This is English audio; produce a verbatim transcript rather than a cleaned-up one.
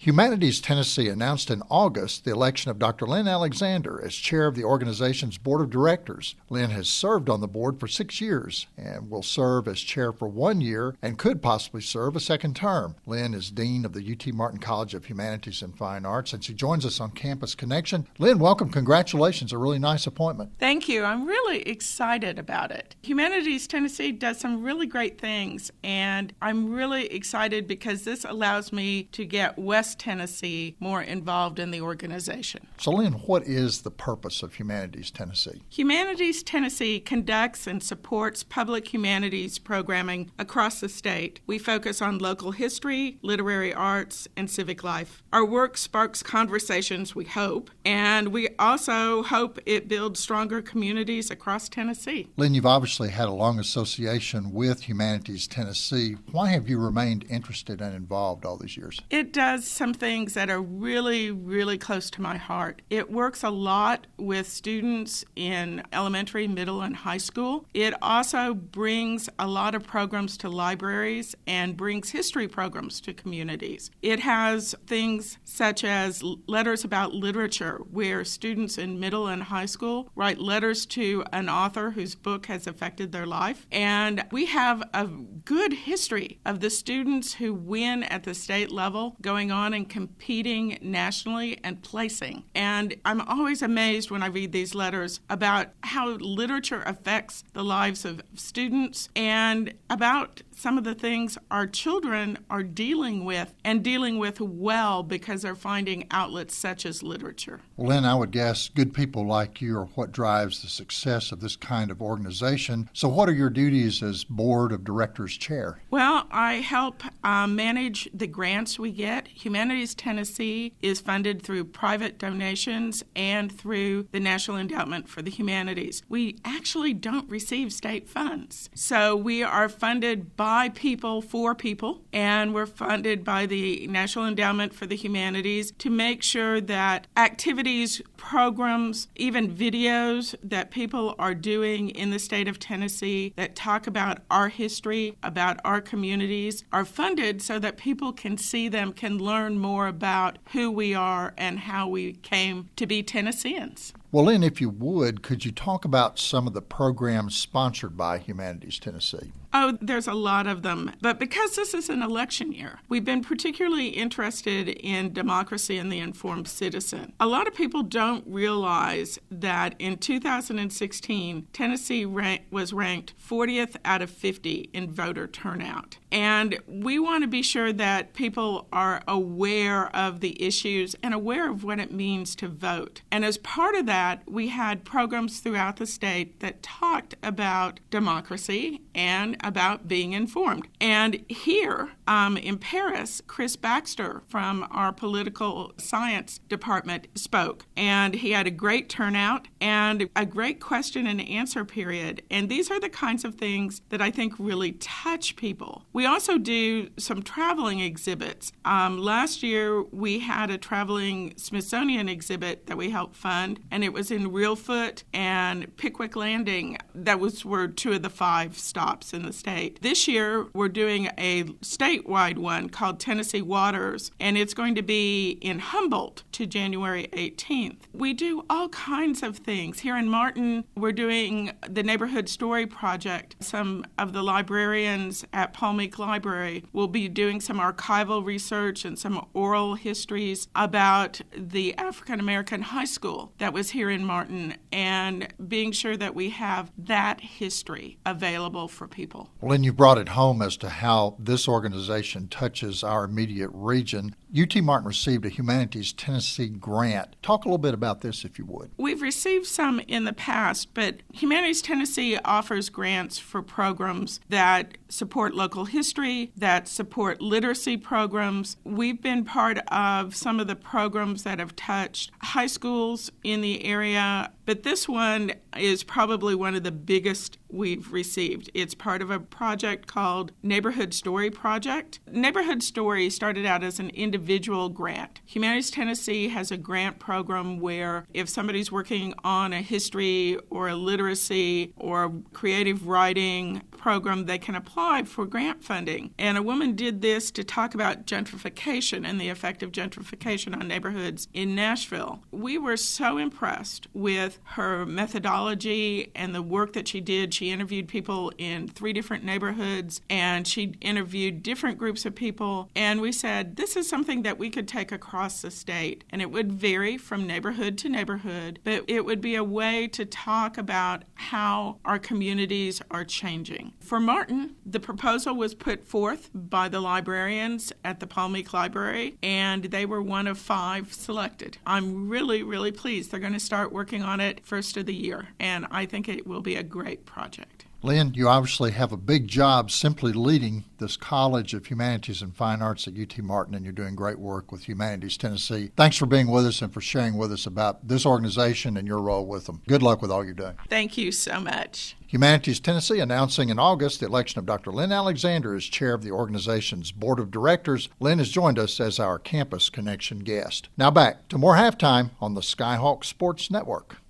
Humanities Tennessee announced in August the election of Doctor Lynn Alexander as chair of the organization's board of directors. Lynn has served on the board for six years and will serve as chair for one year and could possibly serve a second term. Lynn is dean of the U T Martin College of Humanities and Fine Arts, and she joins us on Campus Connection. Lynn, welcome. Congratulations. A really nice appointment. Thank you. I'm really excited about it. Humanities Tennessee does some really great things, and I'm really excited because this allows me to get West Tennessee more involved in the organization. So, Lynn, what is the purpose of Humanities Tennessee? Humanities Tennessee conducts and supports public humanities programming across the state. We focus on local history, literary arts, and civic life. Our work sparks conversations, we hope, and we also hope it builds stronger communities across Tennessee. Lynn, you've obviously had a long association with Humanities Tennessee. Why have you remained interested and involved all these years? It does some things that are really, really close to my heart. It works a lot with students in elementary, middle, and high school. It also brings a lot of programs to libraries and brings history programs to communities. It has things such as letters about literature, where students in middle and high school write letters to an author whose book has affected their life. And we have a good history of the students who win at the state level going on and competing nationally and placing. And I'm always amazed when I read these letters about how literature affects the lives of students and about some of the things our children are dealing with and dealing with well because they're finding outlets such as literature. Well, Lynn, I would guess good people like you are what drives the success of this kind of organization. So what are your duties as board of directors chair? Well, I help uh, manage the grants we get. Humanities Tennessee is funded through private donations and through the National Endowment for the Humanities. We actually don't receive state funds. So we are funded by by people for people, and we're funded by the National Endowment for the Humanities to make sure that activities, programs, even videos that people are doing in the state of Tennessee that talk about our history, about our communities, are funded so that people can see them, can learn more about who we are and how we came to be Tennesseans. Well, Lynn, if you would, could you talk about some of the programs sponsored by Humanities Tennessee? Oh, there's a lot of them. But because this is an election year, we've been particularly interested in democracy and the informed citizen. A lot of people don't realize that in two thousand sixteen, Tennessee rank, was ranked fortieth out of fifty in voter turnout. And we want to be sure that people are aware of the issues and aware of what it means to vote. And as part of that, we had programs throughout the state that talked about democracy and about being informed. And here um, in Paris, Chris Baxter from our political science department spoke. And he had a great turnout and a great question and answer period. And these are the kinds of things that I think really touch people. We also do some traveling exhibits. Um, last year, we had a traveling Smithsonian exhibit that we helped fund, and it was in Reelfoot and Pickwick Landing. That was were two of the five stops in the state. This year, we're doing a statewide one called Tennessee Waters, and it's going to be in Humboldt to January eighteenth. We do all kinds of things. Here in Martin, we're doing the Neighborhood Story Project. Some of the librarians at Paul Meek Library will be doing some archival research and some oral histories about the African American high school that was here in Martin, and being sure that we have that history available for people. Well, and you brought it home as to how this organization touches our immediate region. U T Martin received a Humanities Tennessee grant. Talk a little bit about this, if you would. We've received some in the past, but Humanities Tennessee offers grants for programs that support local history, that support literacy programs. We've been part of some of the programs that have touched high schools in the area, but this one is probably one of the biggest we've received. It's part of a project called Neighborhood Story Project. Neighborhood Story started out as an individual grant. Humanities Tennessee has a grant program where if somebody's working on a history or a literacy or a creative writing program, they can apply for grant funding. And a woman did this to talk about gentrification and the effect of gentrification on neighborhoods in Nashville. We were so impressed with her methodology and the work that she did. She interviewed people in three different neighborhoods, and she interviewed different groups of people. And we said, this is something that we could take across the state. And it would vary from neighborhood to neighborhood, but it would be a way to talk about how our communities are changing. For Martin, the proposal was put forth by the librarians at the Paul Meek Library, and they were one of five selected. I'm really, really pleased. They're going to start working on it first of the year, and I think it will be a great project. Lynn, you obviously have a big job simply leading this College of Humanities and Fine Arts at U T Martin, and you're doing great work with Humanities Tennessee. Thanks for being with us and for sharing with us about this organization and your role with them. Good luck with all you're doing. Thank you so much. Humanities Tennessee announcing in August the election of Doctor Lynn Alexander as chair of the organization's board of directors. Lynn has joined us as our Campus Connection guest. Now back to more Halftime on the Skyhawk Sports Network.